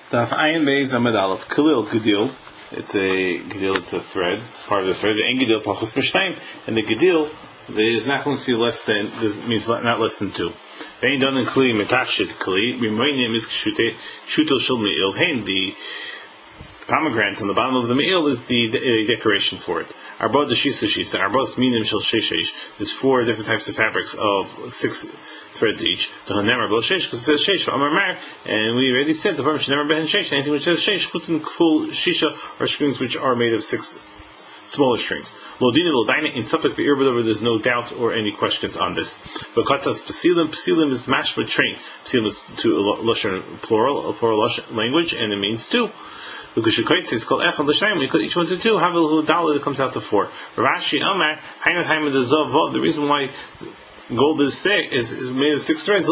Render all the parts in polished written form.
Daf Ayin Beis Amud Aleph Kalil Gedil. It's a thread, part of the thread. The En Gedil Pachos Mishnayim, and the Gedil is not going to be less than. This means not less than 2. Vein done in Kli Metachshit Kli. Remaining is Shuto Shel Me'il. Hein the pomegranates on the bottom of the meal is the decoration for it. Arba Deshisa Shisa. Arba Minim Shel Sheshesh. There's 4 different types of fabrics of 6 threads each. The Hanemar Bel Shesh, because it says Shesh, Amar Mar, and we already said the Parm should never be in Shesh. Anything which says Shesh, Chutin Kful Shisha, are strings which are made of 6 smaller strings. Lodina Lodina in Suffolk the Irbadover, there's no doubt or any questions on this. But Katzas Psilim is mashed with train. Psilim is to a plural language, and it means 2. Because Shekait is called Echad L'Shnayim, because each one to 2, Havel Daled, it comes out to 4. Rashi Amar, Hainat Haimad the Zav, the reason why gold is made of 6 threads.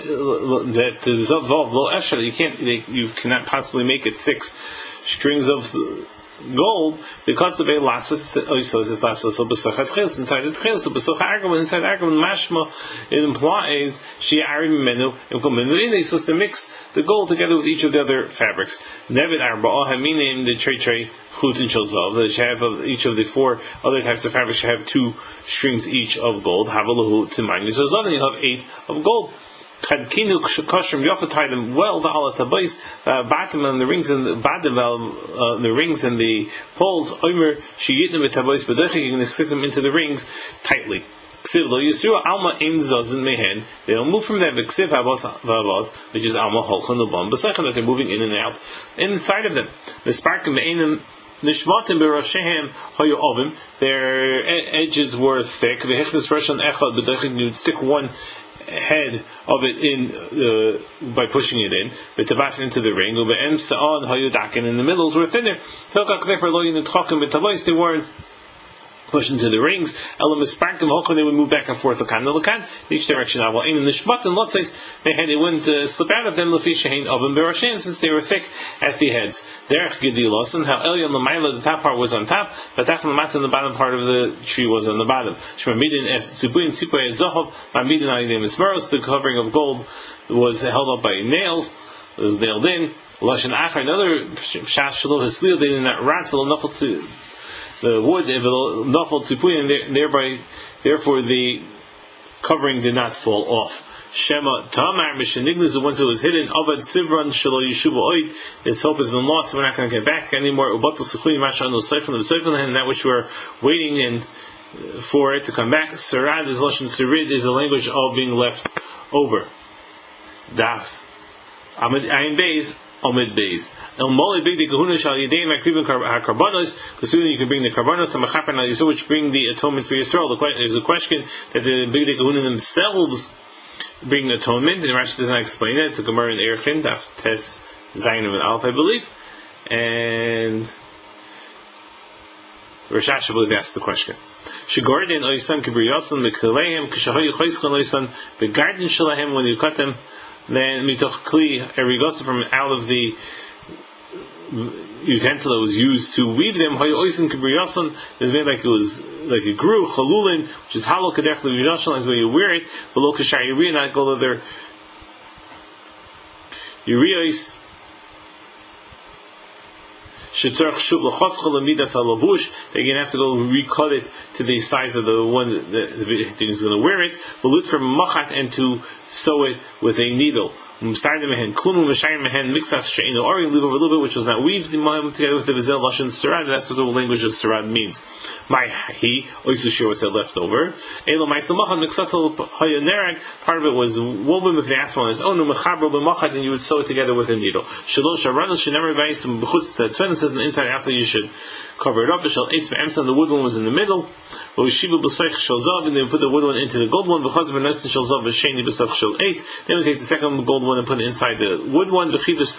That the Zav Lo Efshar, you cannot possibly make it 6 strings of gold, because the Lassos is Lassos of Besochat Tchelis inside the Tchelis of Besochat Argam, inside Argam Mashma, it implies Shia Arim Menu and Komenu. They're supposed to mix the gold together with each of the other fabrics. Nevid Arba'ah Haminim the Trey Chut and Shalzav, that you have each of the 4 other types of fabrics, you have 2 strings each of gold. Havalahu Timayim Shalzav, and you'll have 8 of gold. Chadkinu kashrim yofa tie them well the ala tabais bottom and the rings and the bottom the rings and the poles omer sheyitnu betabais b'deichik, you can stick them into the rings tightly. Ksiv lo yisru alma im zazin mehen, they don't move from there. But ksiv havas, which is alma holchan lubam b'sechem, that they're moving in and out inside of them. The sparkim be'enim nishmatim berashehem hayu ovim, their edges were thick. V'hechdes rashon echad b'deichik, you would stick one head of it in by pushing it in, but tabas into the ring. Ube'em sa'on hayudakin, in the middles were thinner. Hilkak nefer lo yinitchakim b'tabais, they weren't pushed into the rings. Elam isparkim holchan, they would move back and forth lakan each direction. Aval ein nishmat and lotzais, they wouldn't slip out of them lefi shehein ovim berashen, since they were thick at the heads. Derech gedilos, and how elyon l'mayla, the top part was on top, but tach l'mat, and the bottom part of the tree was on the bottom. Shema midin es tzibuin tzipay zohov, ma'midin ayidim esmeros, the covering of gold was held up by nails, it was nailed in. Lashon achar, another shash shelo haslil, they did not rat v'lo nafel to the wood, and therefore the covering did not fall off. Shema Tamar Mishnignu is the ones that was hidden. Avad Sivran Shelo Yeshuva Oid. Its hope has been lost. We're not going to get back anymore. Ubatul Sechuni Mashan Osayfan Osayfan, and that which we're waiting and for it to come back. Sarad is Lashon Sirid, is the language of being left over. Daf Amid Ayin Beis. Omid Beis. El Moli Big the Kahuna Shal Yadein Makribin Karbanos, because soon you can bring the Karbanos and Machapan al Yisrael, which bring the atonement for Yisrael. There's a question that the Big the Kahuna themselves bring atonement, and Rashi does not explain it. It's a Gemara in Erchin, Daf Tes Zayin of an Alpha, I believe. And Rashash, I believe, asked the question. Shigordin Oysan Kibriyasan Mekaleim Kishahoy Choyskon Oysan Begarden Shalahem, when you cut them, then mitoch kli erigosa, from out of the utensil that was used to weave them. Hayu oisin kibriyason, is made like it was like it grew. Chalulin, which is hollow kadech levidashon, like when you wear it. Below kashar yuri, not all other urios. Shetzarch shuv l'choschol amidas alavush. They're going to have to go recut it to the size of the one that is going to wear it. Velut for machat, and to sew it with a needle. Starting mehen klum u'meshayim mehen mixas she'inu ori, leave over a little bit which was not weaved together with the vizel lashon sarad. That's what the language of sarad means. My he oisushir was left over. Elo ma'isel machat mixasol hayanerag. Part of it was woven with the asphalt on its own. Umechabro b'machat, and you would sew it together with a needle. Shalosh haranos shenemer vayisum b'chutz tzven, says inside and outside you should cover it up. Shal eitz ve'emsan, the wood one was in the middle. V'yishivu b'soich shel zav, and they would put the wood one into the gold one. V'chaz v'nesin shel zav v'sheni b'soich shel eitz. Then we take the second gold one and put it inside the wood one,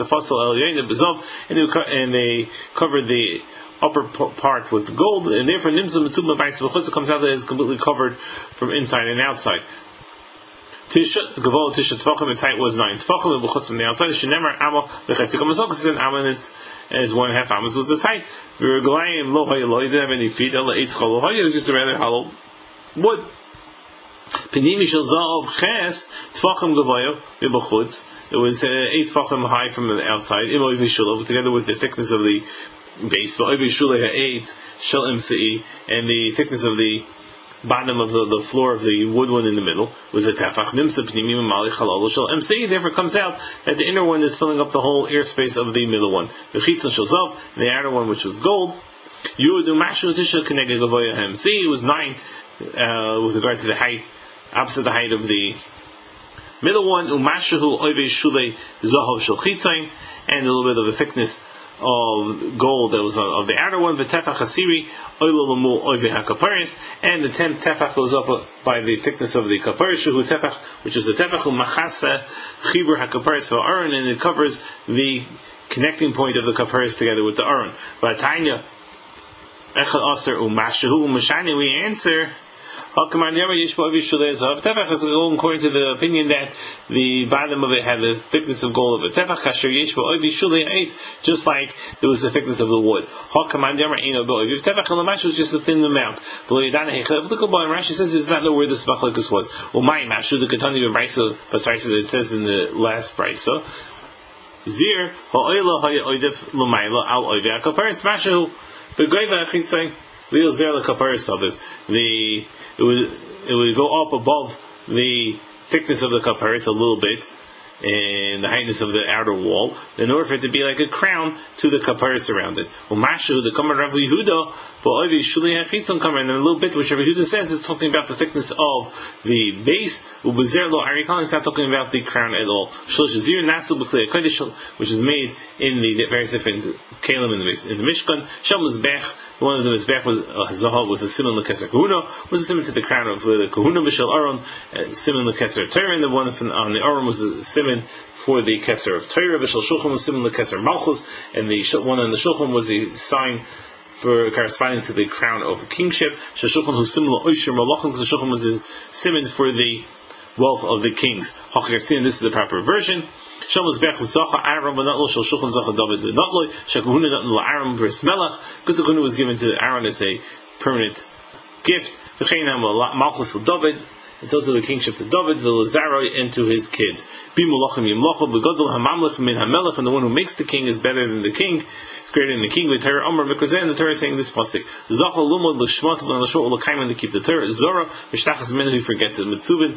and they covered the upper part with gold, and therefore nimzum mitzum b'bayis comes out that is completely covered from inside and outside. Tisha tvachim, its height was 9 tvachim, and b'chutz from the outside. Shenemar amo v'chetzikom masokos, and amo, and it's 1.5 amos was its height. V'reglayim lo hayaloi, didn't have any feet. Ela eitz chol lo hayaloi, just a rather hollow wood. Penimi shel zahav ches tfachim gavoyo v'bachutz. It was 8 tfachim high from the outside. Imo v'shulav, together with the thickness of the base. V'oiv shulei ha'eit shel imsei, and the thickness of the bottom of the floor of the wood one in the middle was a tefach. Nimsa pnimi mamali chalal shel imsei. Therefore, comes out that the inner one is filling up the whole airspace of the middle one. V'chitzon shel zav, the outer one, which was gold. Yudu mashu tisha keneged gavoya ha'imsei. It was 9 with regard to the height, opposite the height of the middle one. Umashahu oive shulei zahav shel chitzain, and a little bit of the thickness of gold that was of the outer one. V'tefach hasiri oilolamu oive hakaparis, and the 10th tefach goes up by the thickness of the kaparis. Shuhu tefach, which is the tefach umachasa chibur hakaparis va'aron, and it covers the connecting point of the kaparis together with the aron. V'atanya echad aser umashahu umashani. We answer. According to the opinion that the bottom of it had the thickness of gold of a tefach, just like there was the thickness of the wood. Tefach was just a thin amount. Rashi says he does not know where this machlokes was. It says in the last brisa, Zir ha'oila ha'oidef l'mayla al oivei ha'kaparis mashu b'goyva ha'chitzay li'il zer l'kaparis of it. It would go up above the thickness of the kaparis a little bit, and the heightness of the outer wall, in order for it to be like a crown to the kaparis around it. Umashu, the Kamar Rav Yehuda, and a little bit which Rav Yehuda says is talking about the thickness of the base. Ubezer lo arikal, it's not talking about the crown at all. Which is made in the various different kalim in the Mishkan. Shel Mizbech, one of the Mizbech was Zahav, was a simon lekeser kahuna, was a simon to the crown of the kahuna. V'shel Aron, simon lekeser Torah, and the one on the Aron was a simon for the keser of Torah. V'shel Shulchan was simon lekeser Malchus, and the one on the Shulchan was the sign for corresponding to the crown of kingship. Shulchan who simon le'oisher malachim, because the Shulchan was his simon for the wealth of the kings. This is the proper version. Because the kahuna was given to Aaron as a permanent gift. It's also the kingship to David, the Lazaroi, and to his kids. And the one who makes the king is better than the king. It's greater than the king. The Torah is saying this pasuk. To keep the Torah. Zora, who forgets it. Mitzuvin,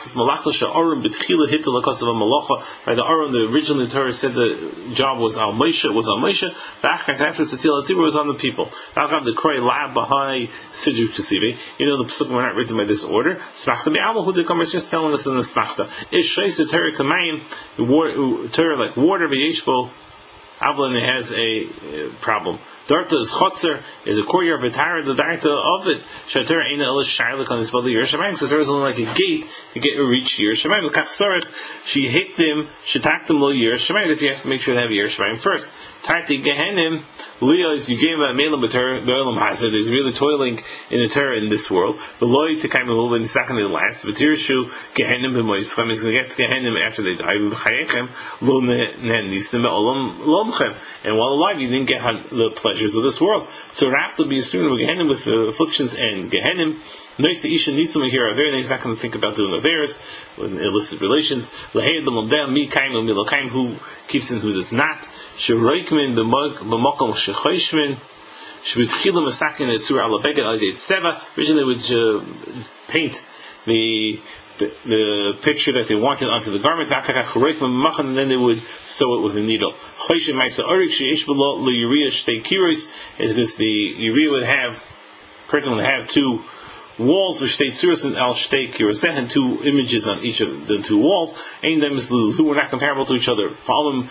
by the Aron, the original Torah said the job was Al Moshe, after Tzitila Tzibur was on the people. The Kroy Lab Bahai Sidjuk Tzibur. You know the pasuk were not written by this order. The Gemara is just telling us in the Smachta. Is Shreis Torah Kamayim, Torah like water, V'yeshbo, Avlan has a problem. Darta is Chotzer, is a courtyard of Atara, the Darta of it. Shatar Eina Elish Shailik on his body Yerushalayim. So there is only like a gate to get to reach Yerushalayim. Kachsorech, she hit them, she attacked them lo Yerushalayim, if you have to make sure they have Yerushalayim first. Tarti Gehenim, Leo is you gave a Melam B'Torah, Be'olam Hazard, is really toiling in the Torah in this world. The Loi to kind of move in the second and the last. V'Tirshu Gehenim B'Moischem is going to get to Gehenim after they die. V'Chayechem Lo Nisim Be'olam Lomchem. And while alive, you didn't get the pleasures of this world. So Rav to be assuming with Gehenim with afflictions and Gehenim. Noisa Isha Nitzum here are very nice, not going to think about doing affairs with illicit relations. Lahei B'Modem Mi Kaim U'Milokaim, who keeps in, who does not. Sheroikmin B'Mokom Shechoishmin Shebitchilim Masakin Etzur Ala Beged Al Yed Seva. Originally would paint the picture that they wanted onto the garment, and then they would sew it with a needle. Because the Uriah would have, curtain would have 2 walls which state Surah and Al Shtei Kiroseh, and 2 images on each of the 2 walls. Ein them is who were not comparable to each other. Sometimes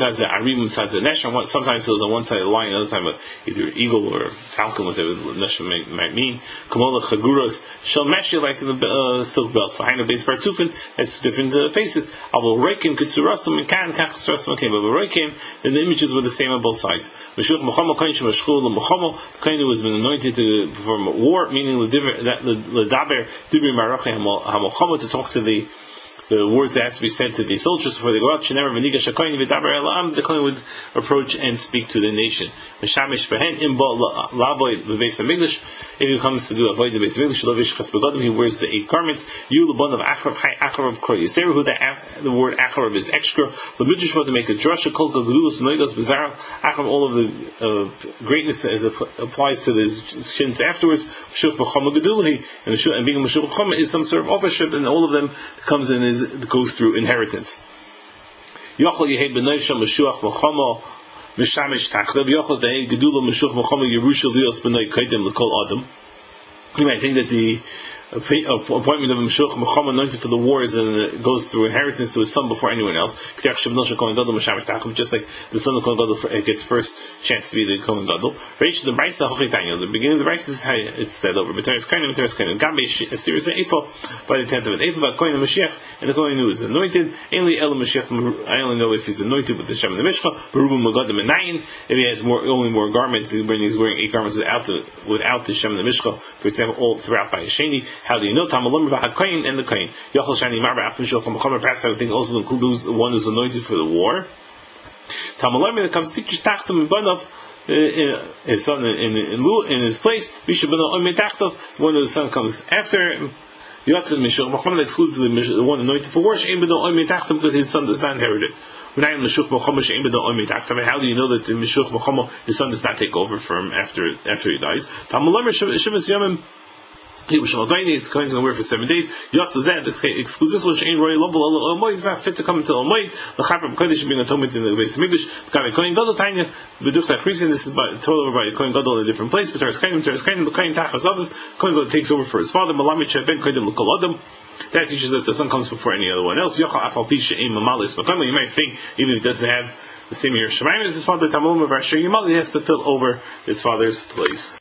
it was on one side of the line, another time either eagle or falcon, whatever the Nesha might mean. Kamola Chaguros Shal Meshi, like in the silk belt. So Haina Beis Partzufin has different faces. Abul Reikim Kitsurasum and Kan Kachsurasum came. Abul Reikim, then the images were the same on both sides. The Kohen who has been anointed to perform war, meaning the Ledaber Dibri Marachim HaMochama, to talk to the the words that has to be said to the soldiers before they go out. The Kohen would approach and speak to the nation. If he comes to do avoid the Beis Hamikdash, he wears the 8 garments. Who the word acharav is extra. To make a drasha all of the greatness as it applies to the shins afterwards. And being a Meshuvach Chama is some sort of offership, and all of them comes in goes through inheritance. You might think that the appointment of a Meshuvach Chama anointed for the wars and it goes through inheritance to his son before anyone else. Just like the son of Kohen Gadol gets first chance to be the Kohen Gadol. The beginning of the Brisa is how it's said over. By the 10th of it, Kohen Mashiach, and the Kohen who is anointed. I only know if he's anointed with the Shem and the Mishcha. If he has only more garments, when he's wearing 8 garments without the Shem and the Mishcha, for example, all throughout by Sheni. How do you know? Tamalom and the Kohen. Perhaps I would think also includes the one who's anointed for the war. Tamalom that comes teaches Tachtam and Banav, his son in his place. The one whose son comes after. Yotzes Meshuvach Chama excludes the one anointed for war. Because his son does not inherit it. How do you know that the Meshuvach Chama his son does not take over from after he dies? He's going to wear for 7 days. Yotzes that excludes this one. He's not fit to come until Almoid. The Chapar Kodesh should be an atonement in the Beis Hamikdash. Kohen Gadol Tanya. This is told over by Kohen Gadol in a different place. But the Kohen Gadol takes over for his father. That teaches that the son comes before any other one else. You might think even if he doesn't have the same year Shemaim as his father, he has to fill over his father's place.